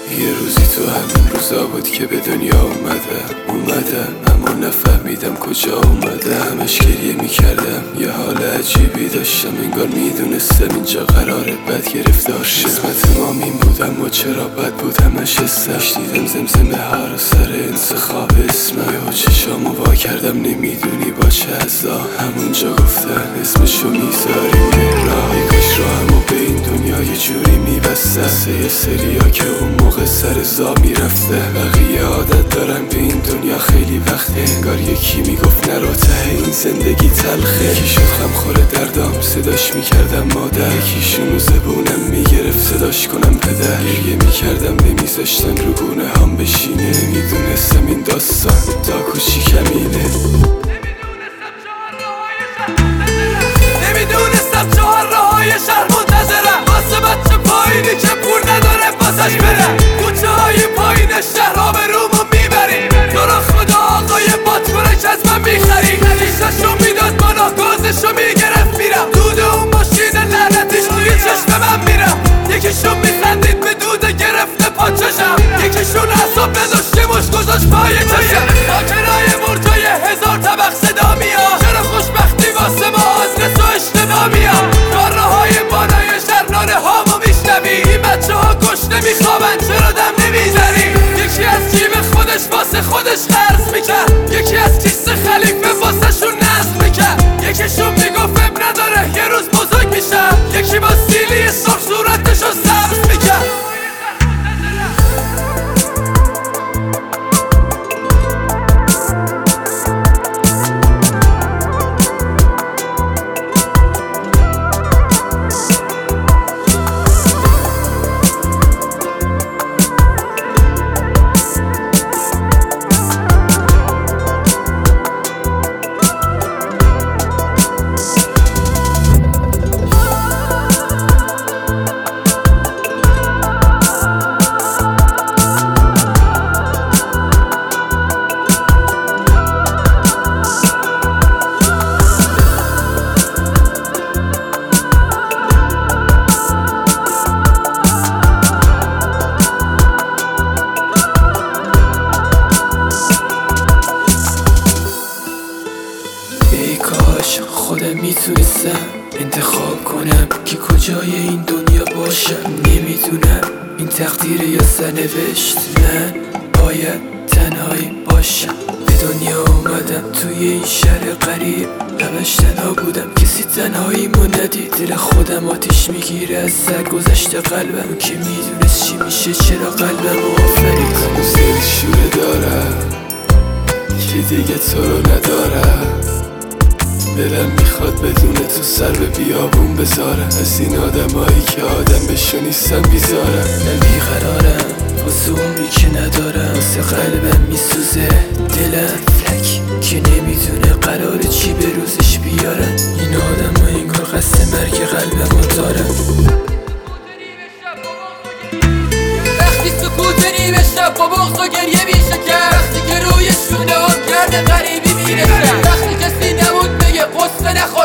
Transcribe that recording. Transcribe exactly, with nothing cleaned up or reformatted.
یه روزی تو همین روزا بود که به دنیا اومده اومده اما نفهمیدم کجا اومده. همش گریه میکردم، یه حال عجیبی داشتم، انگار میدونستم اینجا قراره بد گرفتار شم. قسمت ما این بود اما چرا بد بود همش حسش. دیدم زمزمه ها رو سر انتخاب اسمم، یهو چشامو وا کردم نمیدونی با چه عزا. همونجا گفتن اسمشو میذاریم مهرایی، کاش راهمو به این دنیا یه جوری میبسته. یه سریا که اون موقع سر زا میرفته، بقیه عادت دارن به این دنیا خیلی وقته، انگار یکی میگفت نرو ته این زندگی تلخه. یکی شد خمخور دردام صداش میکردم مادر، یکیشونو زبونم میگرفت صداش کنم پدر. گریه میکردم نمیذاشتن رو گونه هم بشینه، میدونستم این داستان تا کوچیکمینه. نمیدونستم چهار راهای شهر منتظرم واسه بچه پایینی که پول نداره واسش بره. کوچه های پایین شهر آبرومو میبری، تو را خدا آقای بادکنک از من میخری. کیششو میداد بالا گازشو میگرفت میرم، دود اون ماشین لعنتیش توی چشم من میرم. یکیشون میخندید به دود گرفته پاچشم، یکیشون اصاب نداشته مش گذاشت پای چشم. خاطرهای مرجای هزار طبق صدا میاد، چرا خوشبختی واسه ما از رس و اشتباه میاد. کارهای بالای شهر ناره هامو میشنوی، این بچه ها گشنه میخوابن چرا دم نمیزنی. یکی از جیب خودش واسه خودش قرض میکرد، یکی از کیسه خلیفه واسه شون نصب میکرد. یکیشون میگفت اب نداره یه روز بزرگ میشم، یکی با سیلی سرخ صورتشو سبز میکرد. خودم میتونستم انتخاب کنم که کجای این دنیا باشم. نمیدونم این تقدیر یا سرنوشت، من باید تنهایی باشم. به دنیا اومدم توی این شهر غریب، همش تنها بودم کسی تنهاییمو ندید. دل خودم آتیش میگیره از سر گذشته قلبم، که میدونست چی میشه چرا قلبم آفرید. موزیل شوره دارم که دیگه تو رو ندارم، دلم میخواد بدون تو سر به بیابون بذارم. از این آدمایی که آدم بشو نیستم بیزارم. من بیقرارم واسه عمری که ندارم، واسه قلبم میسوزه دلم فلک که نمیدونه قراره چی به روزش بیارم. این آدم ها انگار قصد مرگ قلبم رو دارم. وقتی سکوت نیمه شب با بغض و گریه میشه کرد، وقتی که روی شونه هم کرده غریبی میرسه، وقتی کسی نبود بگه قصه نخور